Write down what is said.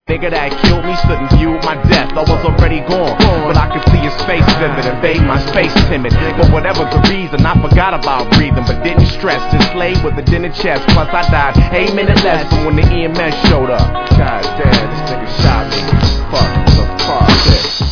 Nigga that killed me stood in view of my death. I was already gone, but I could see his face vivid and made my space timid. But whatever the reason, I forgot about breathing, but didn't stress. Enslaved with a dinner chest. Plus I died 8 minutes less from when the EMS showed up. God damn, this nigga shot me. Fuck, the fuck this.